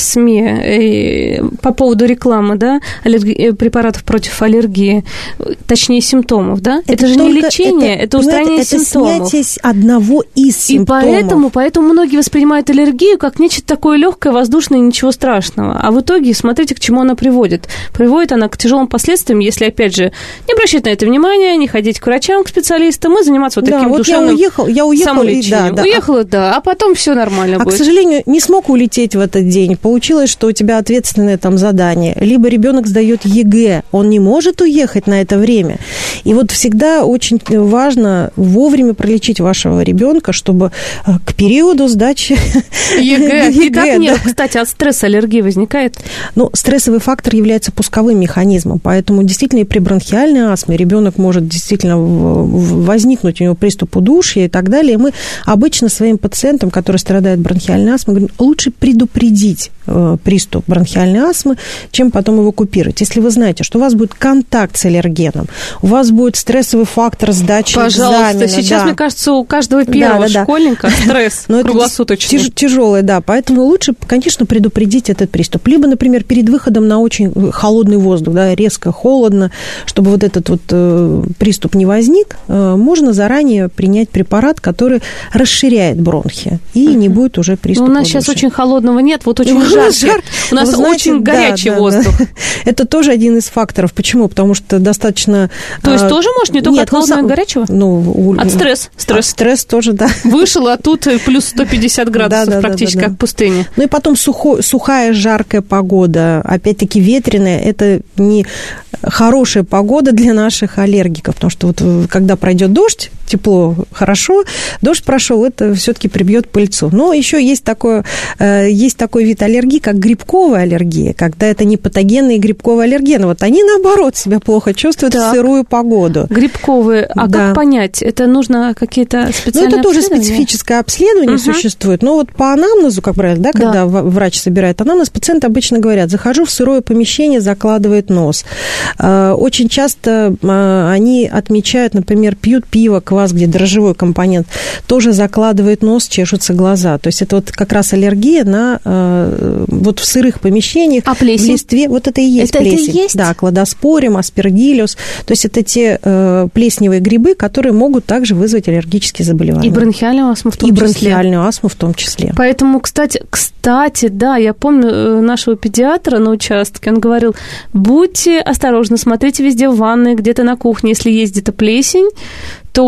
СМИ по поводу рекламы, да, аллерги, препаратов против аллергии, точнее симптомов, да, это, это же не лечение, это, это устранение это симптомов. Это снятие одного из симптомов. И поэтому, поэтому многие воспринимают аллергию как нечто такое легкое, воздушное, ничего страшного. А в итоге, смотрите, к чему она приводит. Приводит она к тяжелым последствиям, если, опять же, не обращать на это внимание, не ходить к врачам, к специалистам и заниматься вот да, таким вот душевным я уехал, я уехал, самолечением. Да, да. Уехала, да, а потом все нормально а, будет. А, к сожалению, не смог улететь в этот день. Получилось, что у тебя ответственное там задание. Либо ребенок сдает ЕГЭ, он не может уехать на это время. И вот всегда очень важно вовремя пролечить вашего ребенка, чтобы к периоду сдачи ЕГЭ. И как нет, кстати, от стресса аллергии возникает? Ну, стрессовый фактор является пусковым механизмом, поэтому действительно и при бронхиальной астме ребенок может действительно возникнуть у него приступ удушья и так далее. И мы обычно своим пациентам, которые страдают бронхиальной астмой, говорим, лучше предупредить приступ бронхиальной астмы, чем потом его купировать. Если вы знаете, что у вас будет контакт с аллергеном, у вас будет стрессовый фактор сдачи Пожалуйста, экзамена. Сейчас, да. мне кажется, у каждого первого да, да, школьника да. стресс круглосуточный. Это тяжелый, да, поэтому лучше, конечно, предупредить этот приступ. Либо, например, перед выходом на очень холодный воздух, да, резко холодно, чтобы вот этот вот э, приступ не возник, э, можно заранее принять препарат, который расширяет бронхи, и uh-huh. не будет уже приступа. У нас сейчас очень холодного нет, вот очень жарко. Жар. У нас знаете, очень горячий да, воздух. Да, да. Это тоже один из факторов. Почему? Потому что достаточно... То есть а, тоже может не только нет, от холодного и горячего? Ну, у... От стресс. Стресс. От стресс тоже, да. Вышел, а тут плюс сто пятьдесят градусов да, да, практически, да, да, да. как в пустыне. Ну и потом сухо, сухая, жаркая погода, опять-таки ветреная, это не хорошая погода для наших аллергиков, потому что вот когда пройдет дождь, тепло, хорошо, дождь прошел, это все-таки прибьет пыльцу. Но еще есть такое, есть такой вид аллергии, как грибковая аллергия, когда это не патогенные грибковые аллергены. Вот они, наоборот, себя плохо чувствуют так. в сырую погоду. Грибковые. А да. как понять? Это нужно какие-то специальные Ну, это тоже обследования? специфическое обследование угу. существует. Но вот по анамнезу, как правило, да, когда да. врач собирает анамнез, пациенты обычно говорят, захожу в сырое помещение, закладывает нос. Очень часто они отмечают, например, пьют пиво, квас, где дрожжевой компонент, тоже закладывает нос, чешутся глаза. То есть это вот как раз аллергия на вот в сырых помещениях, а плесень? В листве. Вот это и есть это плесень. Это и есть? Да, кладоспориум, аспергиллюс. То есть это те э, плесневые грибы, которые могут также вызвать аллергические заболевания. И бронхиальную астму в том и числе. И бронхиальную астму в том числе. Поэтому, кстати, кстати, да, я помню нашего педиатра на участке, он говорил, будьте осторожны, смотрите везде в ванной, где-то на кухне, если есть где-то плесень, то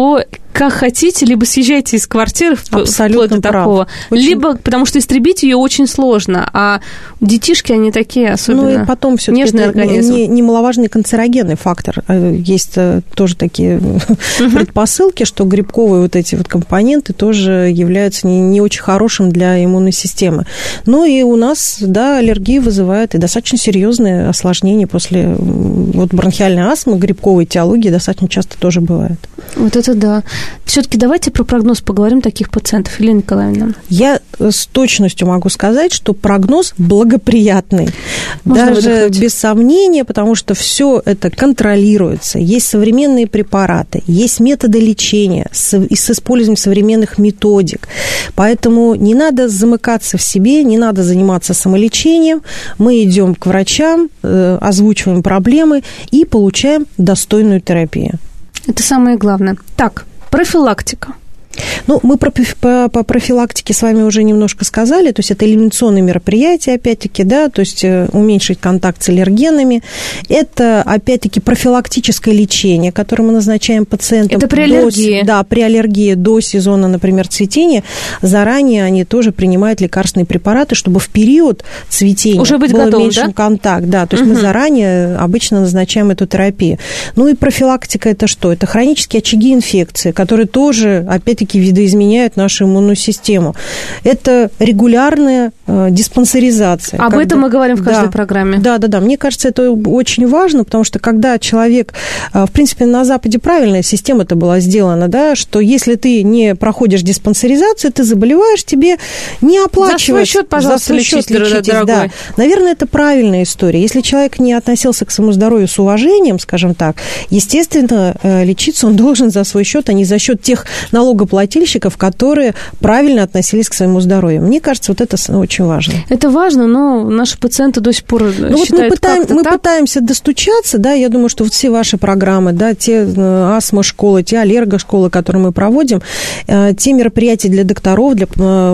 как хотите, либо съезжайте из квартиры, абсолютно вплоть до прав. такого, Очень... либо, потому что истребить ее очень сложно, а детишки, они такие особенно ну, и потом всё-таки нежный это организм. Не, немаловажный канцерогенный фактор. Есть тоже такие uh-huh. предпосылки, что грибковые вот эти вот компоненты тоже являются не, не очень хорошим для иммунной системы. Ну и у нас, да, аллергия вызывает и достаточно серьезные осложнения после вот бронхиальной астмы, грибковой этиологии достаточно часто тоже бывает. Вот это да. Все-таки давайте про прогноз поговорим таких пациентов, Елена Николаевна. Я с точностью могу сказать, что прогноз благоприятный. Можно даже выдохнуть. Без сомнения, потому что все это контролируется. Есть современные препараты, есть методы лечения с, с использованием современных методик. Поэтому не надо замыкаться в себе, не надо заниматься самолечением. Мы идем к врачам, э, озвучиваем проблемы и получаем достойную терапию. Это самое главное. Так, профилактика. Ну, мы про, по, по профилактике с вами уже немножко сказали, то есть это элиминационные мероприятия, опять-таки, да, то есть уменьшить контакт с аллергенами. Это, опять-таки, профилактическое лечение, которое мы назначаем пациентам. Это при аллергии? До, да, при аллергии до сезона, например, цветения. Заранее они тоже принимают лекарственные препараты, чтобы в период цветения уже быть был готовым, меньший да? контакт. Да, то есть угу. мы заранее обычно назначаем эту терапию. Ну и профилактика – это что? Это хронические очаги инфекции, которые тоже, опять-таки, видоизменяют нашу иммунную систему. Это регулярная э, диспансеризация. Об когда... этом мы говорим в каждой да. программе. Да, да, да. Мне кажется, это очень важно, потому что когда человек... Э, в принципе, на Западе правильная система-то была сделана, да, что если ты не проходишь диспансеризацию, ты заболеваешь, тебе не оплачивать. За свой счет, пожалуйста, за свой лечись, счет лечитесь, дорогой. Да. Наверное, это правильная история. Если человек не относился к своему здоровью с уважением, скажем так, естественно, э, лечиться он должен за свой счет, а не за счет тех налогоплательщиков, которые правильно относились к своему здоровью. Мне кажется, вот это очень важно. Это важно, но наши пациенты до сих пор ну, вот считают мы, пытаем, мы так. пытаемся достучаться, да, я думаю, что вот все ваши программы, да, те астма-школы, те аллерго-школы, которые мы проводим, те мероприятия для докторов, для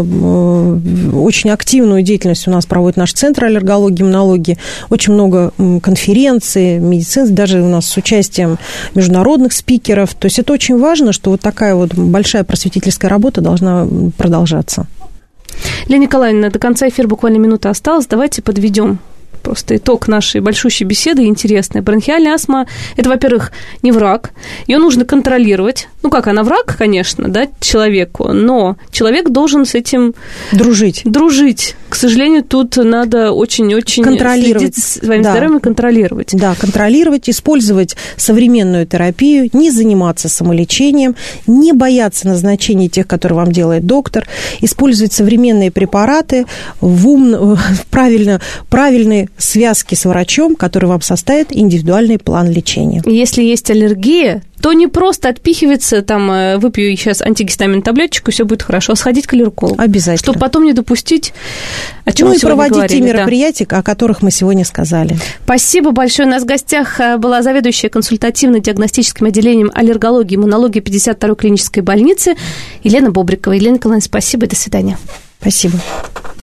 очень активную деятельность у нас проводит наш центр аллергологии, иммунологии, очень много конференций, медицин, даже у нас с участием международных спикеров, то есть это очень важно, что вот такая вот большая просветительская работа должна продолжаться. Лена Николаевна, до конца эфира буквально минута осталась. Давайте подведем просто итог нашей большущей беседы интересной. Бронхиальная астма – это, во-первых, не враг. Ее нужно контролировать. Ну, как, она враг, конечно, да, человеку, но человек должен с этим... Дружить. Дружить. К сожалению, тут надо очень-очень контролировать. следить за своим да. здоровьем и контролировать. Да, контролировать, использовать современную терапию, не заниматься самолечением, не бояться назначения тех, которые вам делает доктор, использовать современные препараты в ум, правильно, правильные связки с врачом, который вам составит индивидуальный план лечения. Если есть аллергия, то не просто отпихиваться, там, выпью сейчас антигистамин таблеточку, и все будет хорошо, а сходить к аллергологу. Обязательно. Чтобы потом не допустить, о чем ну мы и сегодня проводить говорили. те мероприятия, да. о которых мы сегодня сказали. Спасибо большое. У нас в гостях была заведующая консультативно-диагностическим отделением аллергологии и иммунологии пятьдесят второй клинической больницы Елена Бобрикова. Елена Николаевна, спасибо и до свидания. Спасибо.